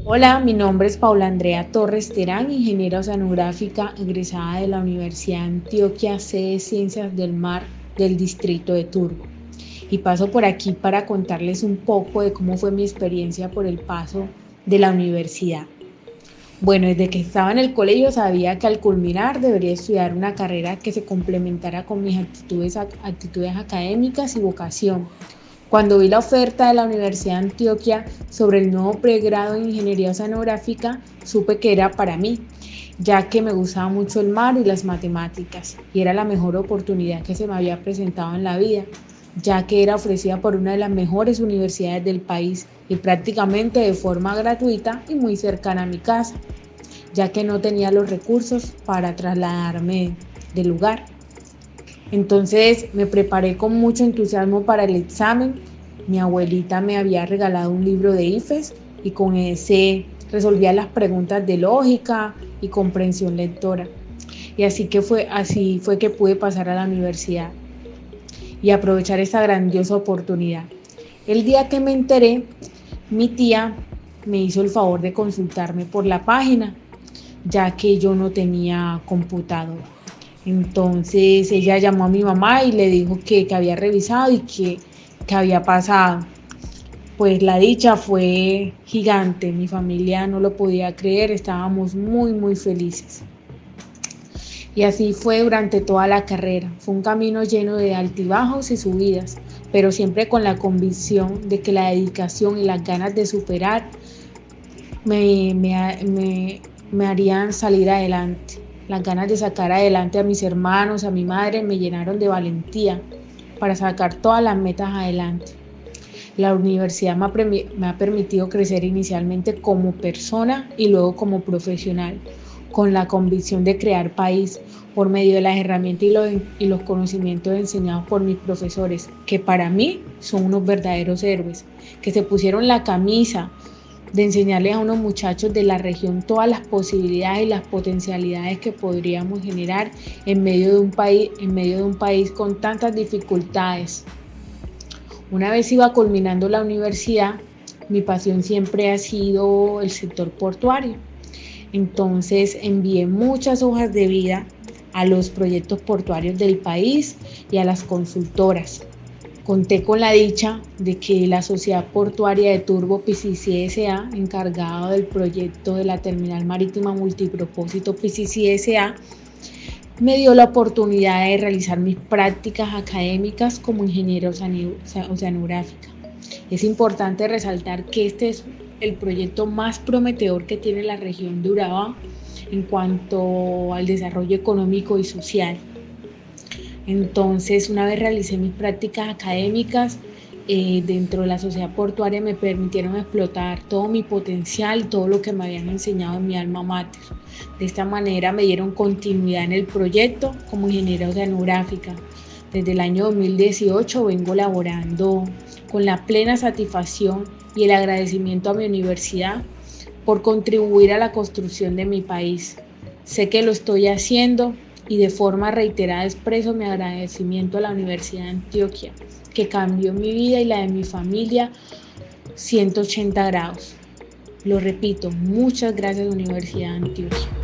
Hola, mi nombre es Paula Andrea Torres Terán, ingeniera oceanográfica egresada de la Universidad de Antioquia, sede Ciencias del Mar del Distrito de Turbo. Y paso por aquí para contarles un poco de cómo fue mi experiencia por el paso de la universidad. Bueno, desde que estaba en el colegio sabía que al culminar debería estudiar una carrera que se complementara con mis actitudes académicas y vocación. Cuando vi la oferta de la Universidad de Antioquia sobre el nuevo pregrado en Ingeniería Oceanográfica, supe que era para mí, ya que me gustaba mucho el mar y las matemáticas, y era la mejor oportunidad que se me había presentado en la vida, ya que era ofrecida por una de las mejores universidades del país y prácticamente de forma gratuita y muy cercana a mi casa, ya que no tenía los recursos para trasladarme del lugar. Entonces me preparé con mucho entusiasmo para el examen. Mi abuelita me había regalado un libro de IFES y con ese resolvía las preguntas de lógica y comprensión lectora. Y así fue que pude pasar a la universidad y aprovechar esta grandiosa oportunidad. El día que me enteré, mi tía me hizo el favor de consultarme por la página, ya que yo no tenía computador. Entonces ella llamó a mi mamá y le dijo que había revisado y que había pasado. Pues la dicha fue gigante, mi familia no lo podía creer, estábamos muy felices. Y así fue durante toda la carrera. Fue un camino lleno de altibajos y subidas, pero siempre con la convicción de que la dedicación y las ganas de superar me, me, me harían salir adelante. Las ganas de sacar adelante a mis hermanos, a mi madre, me llenaron de valentía para sacar todas las metas adelante. La universidad me ha permitido crecer inicialmente como persona y luego como profesional, con la convicción de crear país por medio de las herramientas y los conocimientos enseñados por mis profesores, que para mí son unos verdaderos héroes, que se pusieron la camisa de enseñarles a unos muchachos de la región todas las posibilidades y las potencialidades que podríamos generar en medio de un país con tantas dificultades. Una vez iba culminando la universidad, mi pasión siempre ha sido el sector portuario. Entonces envié muchas hojas de vida a los proyectos portuarios del país y a las consultoras. Conté con la dicha de que la Sociedad Portuaria de Turbo PCC S.A., encargado del proyecto de la Terminal Marítima Multipropósito PCC S.A., me dio la oportunidad de realizar mis prácticas académicas como ingeniera oceanográfica. Es importante resaltar que este es el proyecto más prometedor que tiene la región de Urabá en cuanto al desarrollo económico y social. Entonces, una vez realicé mis prácticas académicas dentro de la sociedad portuaria, me permitieron explotar todo mi potencial, todo lo que me habían enseñado en mi alma mater. De esta manera me dieron continuidad en el proyecto como ingeniera oceanográfica. Desde el año 2018 vengo laborando con la plena satisfacción y el agradecimiento a mi universidad por contribuir a la construcción de mi país. Sé que lo estoy haciendo y de forma reiterada expreso mi agradecimiento a la Universidad de Antioquia, que cambió mi vida y la de mi familia 180 grados. Lo repito, muchas gracias Universidad de Antioquia.